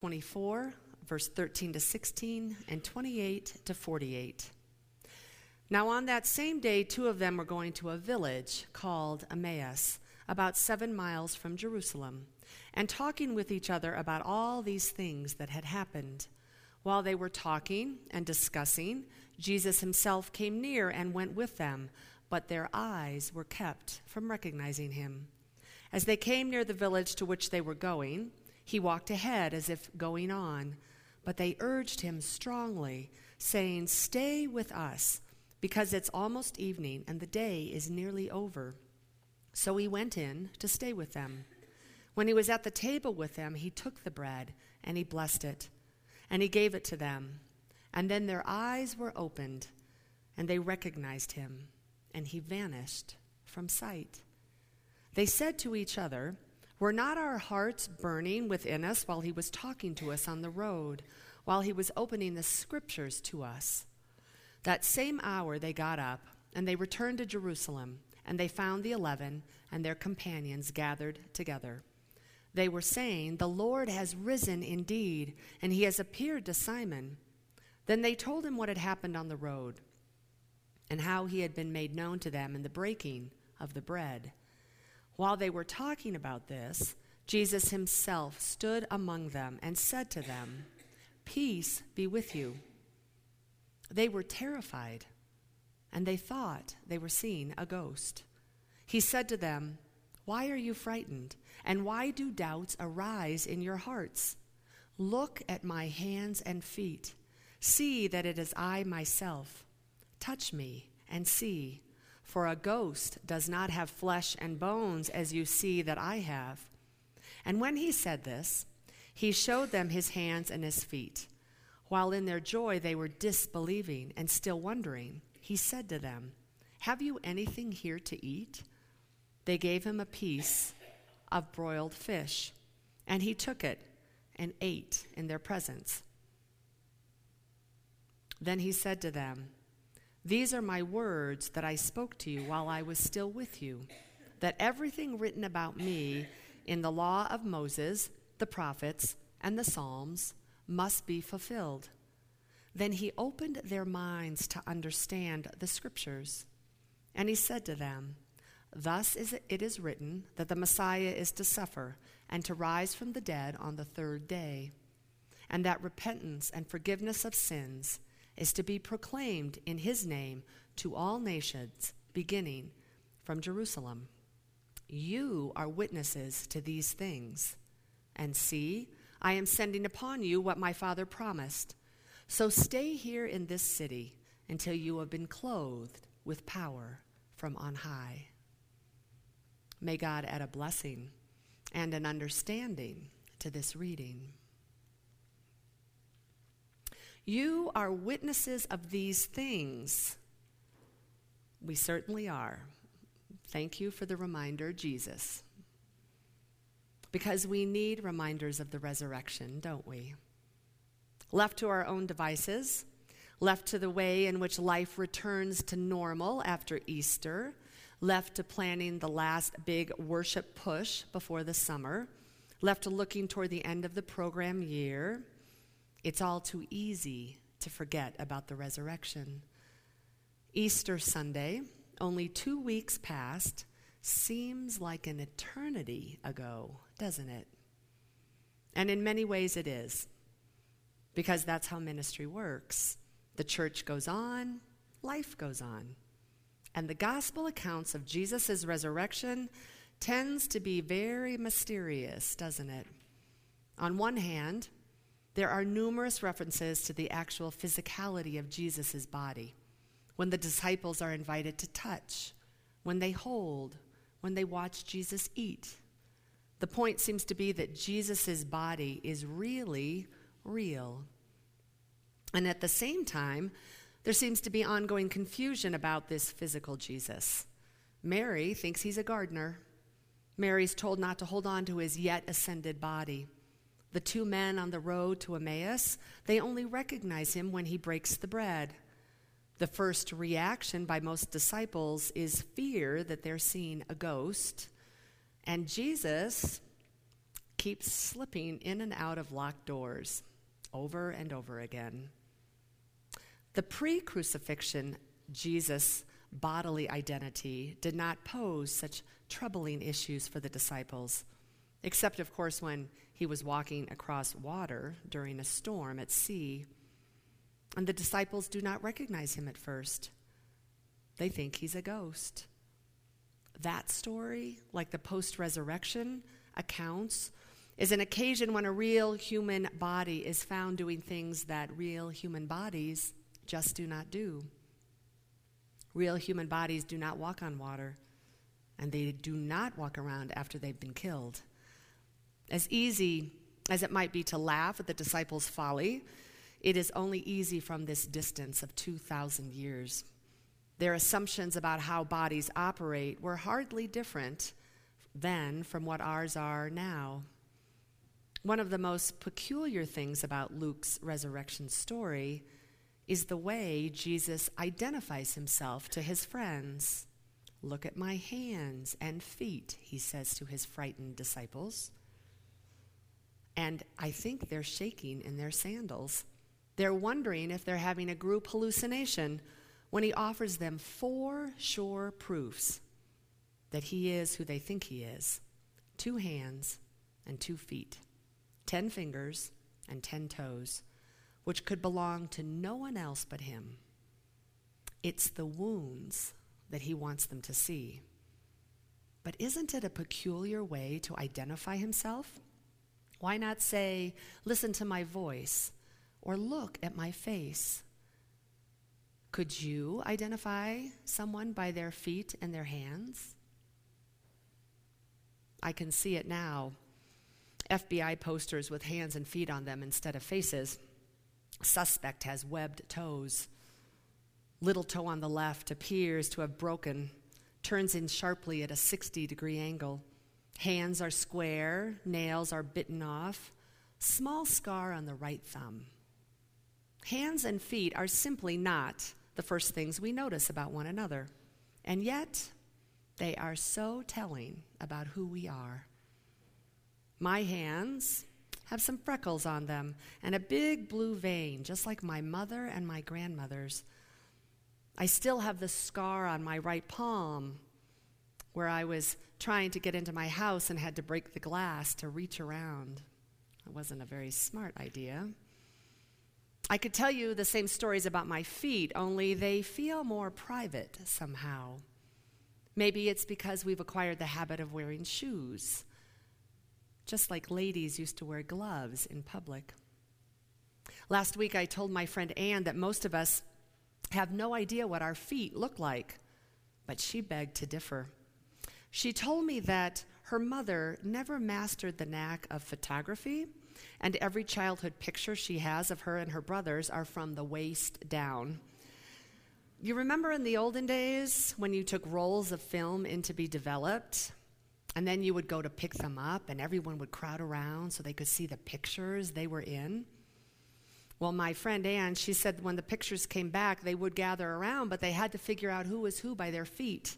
24, verse 13 to 16, and 28 to 48. Now on that same day, two of them were going to a village called Emmaus, about 7 miles from Jerusalem, and talking with each other about all these things that had happened. While they were talking and discussing, Jesus himself came near and went with them, but their eyes were kept from recognizing him. As they came near the village to which they were going, he walked ahead as if going on, but they urged him strongly, saying, "Stay with us, because it's almost evening and the day is nearly over." So he went in to stay with them. When he was at the table with them, he took the bread and he blessed it, and he gave it to them. And then their eyes were opened, and they recognized him, and he vanished from sight. They said to each other, "Were not our hearts burning within us while he was talking to us on the road, while he was opening the scriptures to us?" That same hour they got up, and they returned to Jerusalem, and they found the 11 and their companions gathered together. They were saying, "The Lord has risen indeed, and he has appeared to Simon." Then they told him what had happened on the road, and how he had been made known to them in the breaking of the bread. While they were talking about this, Jesus himself stood among them and said to them, "Peace be with you." They were terrified, and they thought they were seeing a ghost. He said to them, "Why are you frightened? And why do doubts arise in your hearts? Look at my hands and feet. See that it is I myself. Touch me and see, for a ghost does not have flesh and bones as you see that I have." And when he said this, he showed them his hands and his feet. While in their joy they were disbelieving and still wondering, he said to them, "Have you anything here to eat?" They gave him a piece of broiled fish, and he took it and ate in their presence. Then he said to them, "These are my words that I spoke to you while I was still with you, that everything written about me in the law of Moses, the prophets, and the Psalms must be fulfilled." Then he opened their minds to understand the scriptures. And he said to them, "Thus it is written that the Messiah is to suffer and to rise from the dead on the third day, and that repentance and forgiveness of sins is to be proclaimed in his name to all nations, beginning from Jerusalem. You are witnesses to these things. And see, I am sending upon you what my Father promised. So stay here in this city until you have been clothed with power from on high." May God add a blessing and an understanding to this reading. You are witnesses of these things. We certainly are. Thank you for the reminder, Jesus. Because we need reminders of the resurrection, don't we? Left to our own devices, left to the way in which life returns to normal after Easter, left to planning the last big worship push before the summer, left to looking toward the end of the program year, it's all too easy to forget about the resurrection. Easter Sunday, only 2 weeks past, seems like an eternity ago, doesn't it? And in many ways it is, because that's how ministry works. The church goes on, life goes on. And the gospel accounts of Jesus' resurrection tends to be very mysterious, doesn't it? On one hand, there are numerous references to the actual physicality of Jesus' body, when the disciples are invited to touch, when they hold, when they watch Jesus eat. The point seems to be that Jesus' body is really real. And at the same time, there seems to be ongoing confusion about this physical Jesus. Mary thinks he's a gardener. Mary's told not to hold on to his yet ascended body. The two men on the road to Emmaus, they only recognize him when he breaks the bread. The first reaction by most disciples is fear that they're seeing a ghost. And Jesus keeps slipping in and out of locked doors over and over again. The pre-crucifixion Jesus' bodily identity did not pose such troubling issues for the disciples, except, of course, when he was walking across water during a storm at sea. And the disciples do not recognize him at first. They think he's a ghost. That story, like the post-resurrection accounts, is an occasion when a real human body is found doing things that real human bodies just do not do. Real human bodies do not walk on water, and they do not walk around after they've been killed. As easy as it might be to laugh at the disciples' folly, it is only easy from this distance of 2,000 years. Their assumptions about how bodies operate were hardly different then from what ours are now. One of the most peculiar things about Luke's resurrection story is the way Jesus identifies himself to his friends. "Look at my hands and feet," he says to his frightened disciples. And I think they're shaking in their sandals. They're wondering if they're having a group hallucination when he offers them 4 sure proofs that he is who they think he is: 2 hands and 2 feet, 10 fingers and 10 toes, which could belong to no one else but him. It's the wounds that he wants them to see. But isn't it a peculiar way to identify himself? Why not say, "Listen to my voice," or "Look at my face"? Could you identify someone by their feet and their hands? I can see it now. FBI posters with hands and feet on them instead of faces. Suspect has webbed toes. Little toe on the left appears to have broken, turns in sharply at a 60-degree angle. Hands are square, nails are bitten off, small scar on the right thumb. Hands and feet are simply not the first things we notice about one another, and yet they are so telling about who we are. My hands have some freckles on them and a big blue vein, just like my mother and my grandmother's. I still have the scar on my right palm where I was trying to get into my house and had to break the glass to reach around. It wasn't a very smart idea. I could tell you the same stories about my feet, only they feel more private somehow. Maybe it's because we've acquired the habit of wearing shoes, just like ladies used to wear gloves in public. Last week I told my friend Ann that most of us have no idea what our feet look like, but she begged to differ. She told me that her mother never mastered the knack of photography, and every childhood picture she has of her and her brothers are from the waist down. You remember in the olden days when you took rolls of film in to be developed, and then you would go to pick them up and everyone would crowd around so they could see the pictures they were in? Well, my friend Ann, she said when the pictures came back, they would gather around, but they had to figure out who was who by their feet.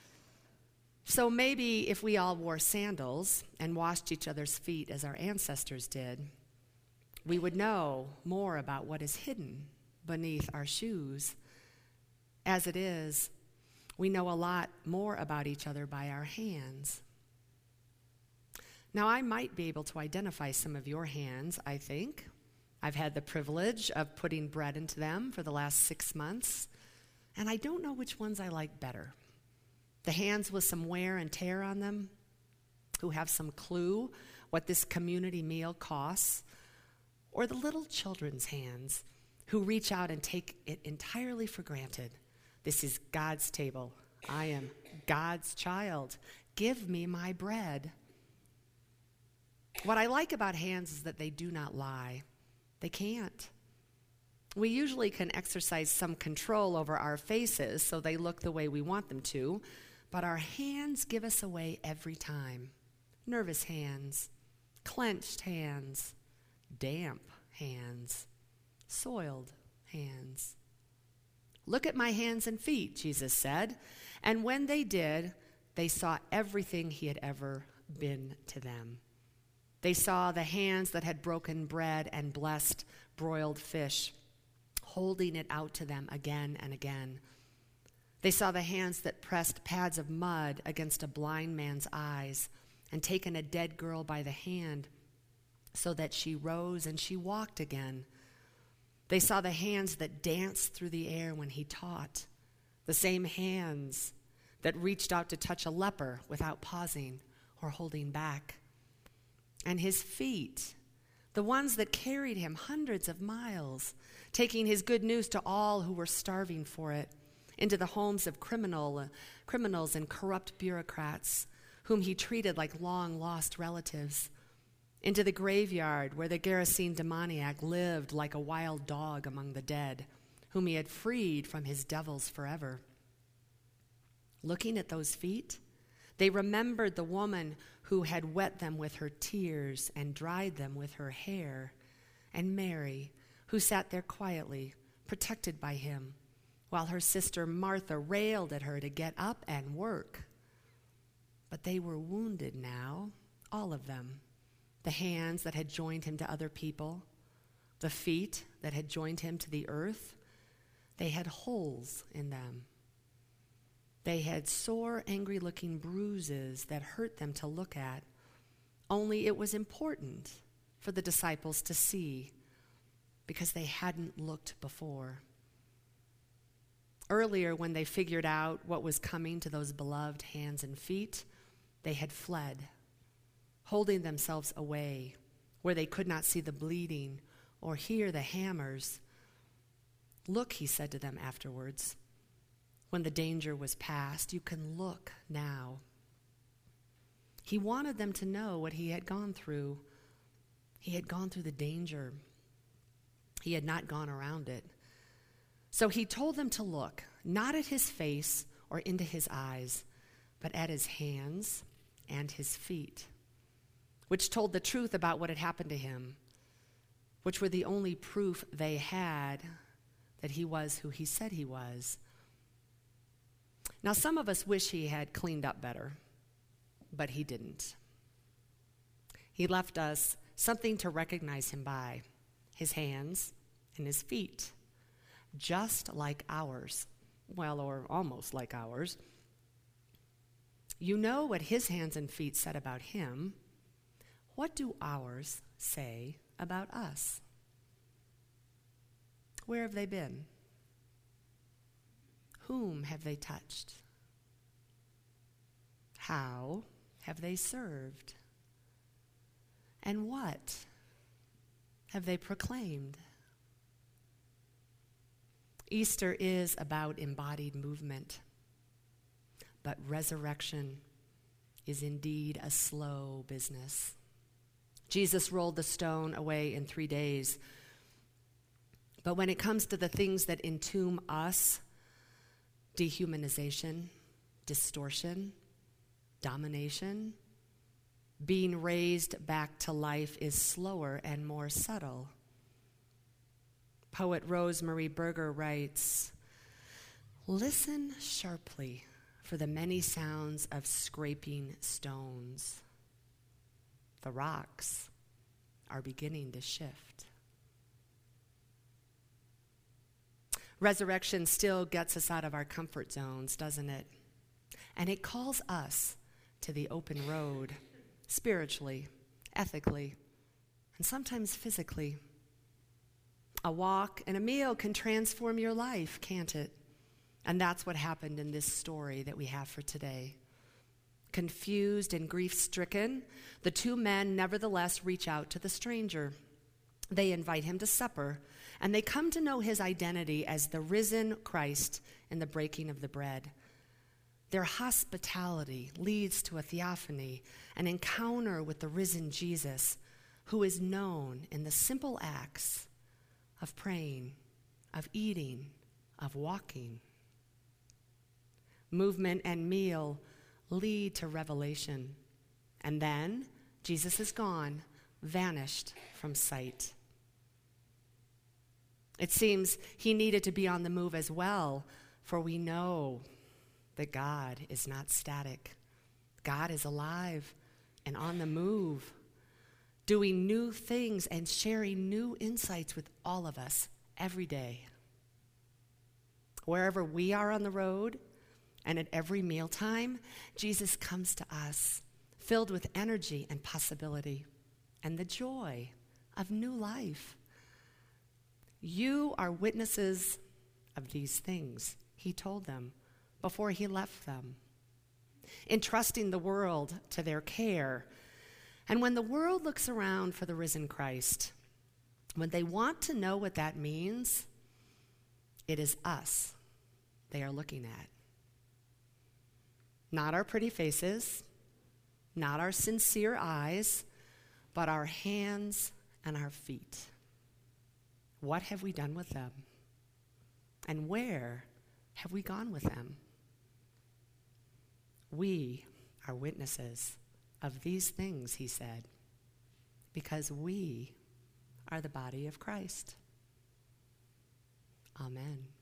So maybe if we all wore sandals and washed each other's feet as our ancestors did, we would know more about what is hidden beneath our shoes. As it is, we know a lot more about each other by our hands. Now, I might be able to identify some of your hands, I think. I've had the privilege of putting bread into them for the last 6 months, and I don't know which ones I like better. The hands with some wear and tear on them, who have some clue what this community meal costs, or the little children's hands who reach out and take it entirely for granted. This is God's table. I am God's child. Give me my bread. What I like about hands is that they do not lie. They can't. We usually can exercise some control over our faces so they look the way we want them to, but our hands give us away every time. Nervous hands, clenched hands, damp hands, soiled hands. Look at my hands and feet, Jesus said. And when they did, they saw everything he had ever been to them. They saw the hands that had broken bread and blessed broiled fish, holding it out to them again and again. They saw the hands that pressed pads of mud against a blind man's eyes and taken a dead girl by the hand so that she rose and she walked again. They saw the hands that danced through the air when he taught, the same hands that reached out to touch a leper without pausing or holding back. And his feet, the ones that carried him hundreds of miles, taking his good news to all who were starving for it, into the homes of criminals and corrupt bureaucrats whom he treated like long-lost relatives, into the graveyard where the Gerasene demoniac lived like a wild dog among the dead, whom he had freed from his devils forever. Looking at those feet, they remembered the woman who had wet them with her tears and dried them with her hair, and Mary, who sat there quietly, protected by him, while her sister Martha railed at her to get up and work. But they were wounded now, all of them. The hands that had joined him to other people, the feet that had joined him to the earth, they had holes in them. They had sore, angry-looking bruises that hurt them to look at. Only it was important for the disciples to see because they hadn't looked before. Earlier, when they figured out what was coming to those beloved hands and feet, they had fled, holding themselves away where they could not see the bleeding or hear the hammers. Look, he said to them afterwards, when the danger was past, you can look now. He wanted them to know what he had gone through. He had gone through the danger. He had not gone around it. So he told them to look, not at his face or into his eyes, but at his hands and his feet, which told the truth about what had happened to him, which were the only proof they had that he was who he said he was. Now, some of us wish he had cleaned up better, but he didn't. He left us something to recognize him by, his hands and his feet, just like ours, well, or almost like ours. You know what his hands and feet said about him. What do ours say about us? Where have they been? Whom have they touched? How have they served? And what have they proclaimed? Easter is about embodied movement, but resurrection is indeed a slow business. Jesus rolled the stone away in 3 days, but when it comes to the things that entomb us, dehumanization, distortion, domination, being raised back to life is slower and more subtle. Poet Rosemary Berger writes, "Listen sharply for the many sounds of scraping stones. The rocks are beginning to shift." Resurrection still gets us out of our comfort zones, doesn't it? And it calls us to the open road, spiritually, ethically, and sometimes physically. A walk and a meal can transform your life, can't it? And that's what happened in this story that we have for today. Confused and grief-stricken, the two men nevertheless reach out to the stranger. They invite him to supper, and they come to know his identity as the risen Christ in the breaking of the bread. Their hospitality leads to a theophany, an encounter with the risen Jesus, who is known in the simple acts of praying, of eating, of walking. Movement and meal lead to revelation, and then Jesus is gone, vanished from sight. It seems he needed to be on the move as well, for we know that God is not static. God is alive and on the move. doing new things and sharing new insights with all of us every day. Wherever we are on the road and at every mealtime, Jesus comes to us filled with energy and possibility and the joy of new life. You are witnesses of these things, he told them before he left them, entrusting the world to their care. And when the world looks around for the risen Christ, when they want to know what that means, it is us they are looking at. Not our pretty faces, not our sincere eyes, but our hands and our feet. What have we done with them? And where have we gone with them? We are witnesses of these things, he said, because we are the body of Christ. Amen.